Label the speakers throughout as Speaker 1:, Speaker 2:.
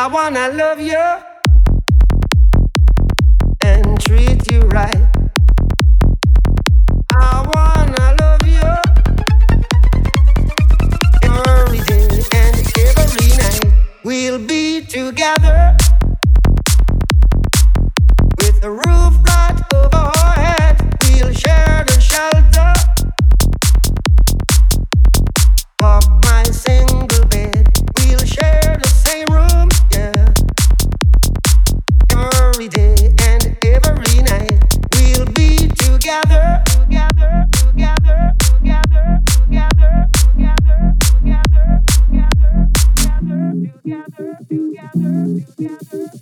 Speaker 1: wanna love you and treat you right. I wanna love you every day and every night. We'll be together with a roof right over our head. We'll share the shelter of my single bed. We'll share the same room, yeah. Every day and every night. We'll be together, together, together, together, together, together, together, together, together, together,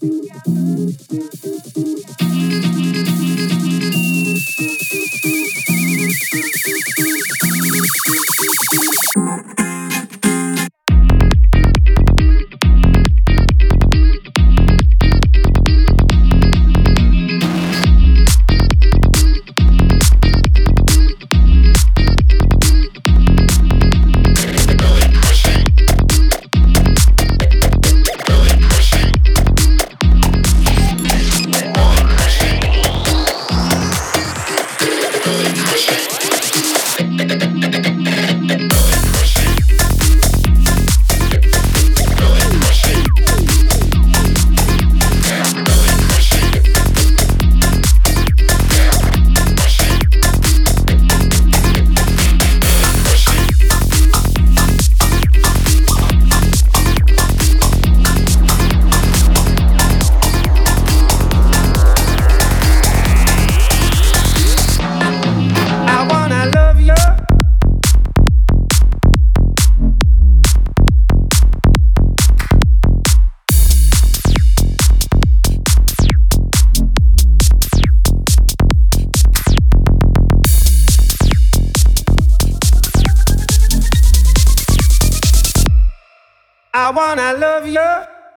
Speaker 1: I wanna love you